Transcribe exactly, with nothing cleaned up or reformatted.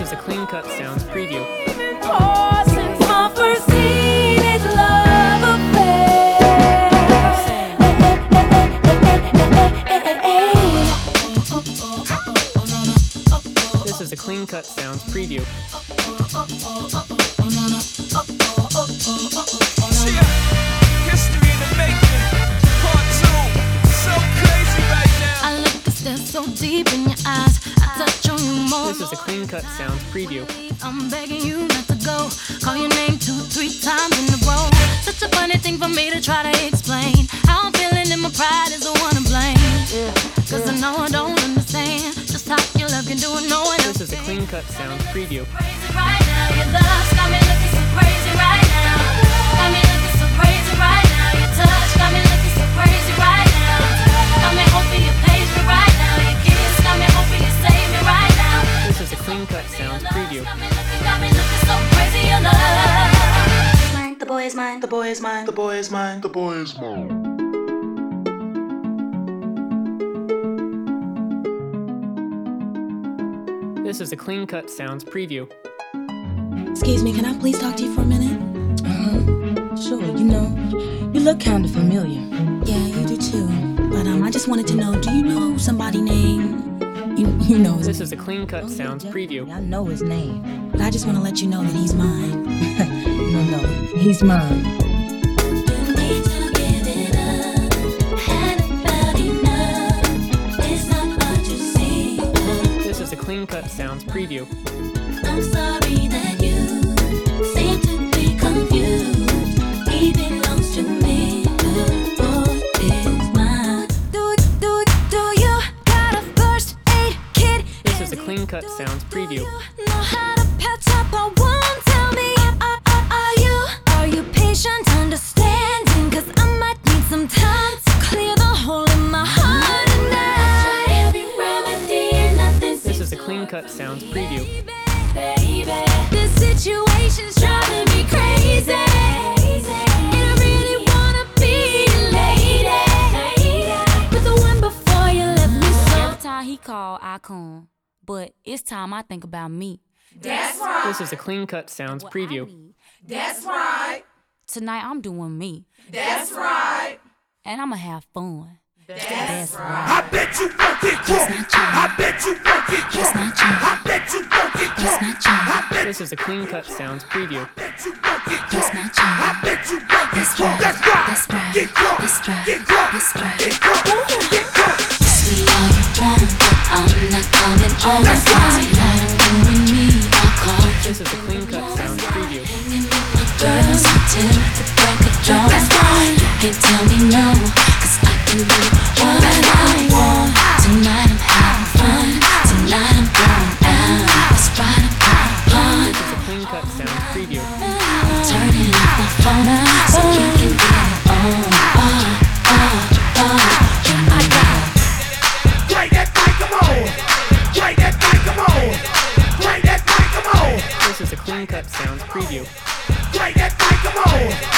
is a Clean Cut Sounds preview. Since my first teenage love affair. This is a Clean Cut Sounds preview. History in the making, part two. So crazy right now. I look at stare so deep in your eyes. I touch on you more. This is a Clean Cut Sounds preview. I'm begging you not to go. Call your name two, three times in a row. Such a funny thing for me to try to explain. How I'm feeling and my pride is the one to blame. Yeah, Cause I know I don't understand just how your love can do it. No one else. This is a Clean Cut Sounds preview. Crazy right now, your love got me looking so crazy right now. Got me looking so crazy right now. Your touch got me looking so crazy right now. Got me hoping you page me right now. Your kiss got me hoping you save me right now. This is a Clean Cut Sounds preview. Got me looking, got me looking so crazy, your love. The boy is mine, the boy is mine, the boy is mine, the boy is mine. This is a Clean Cut Sounds preview. Excuse me, can I please talk to you for a minute? Uh-huh. Sure, you know, you look kind of familiar. Yeah, you do too. But um, I just wanted to know, do you know somebody named, you, you know his This is a Clean Cut Oh, yeah, Sounds definitely. preview. I know his name. But I just want to let you know that he's mine. No, no, he's mine. This is a Clean Cut Sounds preview. I'm sorry that you seem to be confused. He belongs to me. The boy is mine. Do, do, do you got a first aid kit? This is a Clean Cut Sounds preview. Know how to patch up a wound? Tell me, are, are, are you, are you patient, understanding? Cause I might need some time to clear the hole in my heart tonight. Every remedy and nothing This is a Clean Cut Sounds preview. Baby, this situation's driving me crazy. And I really wanna be a lady. But the one before you left me so. Every time he call, I come. But it's time I think about me. That's right. This is a Clean Cut Sounds What I preview. need. That's right. Tonight I'm doing me. That's right. And I'ma have fun. That's right. I bet you won't get caught. I bet you won't get caught. I bet you won't get caught. This is a Clean Cut Sounds preview. I bet you won't get caught. I bet you won't get caught. That's right. Get caught. Get caught. Get caught. Get caught. Sweet all you want, but I'm not coming on the fly. Let him doing me, I'll call you. This is a Clean Cut Sounds preview. Girls until the break of dawn. That's right. You can't tell me no, cause I can do what I want. Tonight I'm having fun. Tonight I'm going out. That's right, I'm having This is a Clean Cut Sounds preview. fun. Turning off my phone so you can get it on. Oh, oh, oh. I got Play that mic, come on. Play that mic, come on. Play that mic, come on. This is a Clean Cut Sounds preview. Play that mic, come on.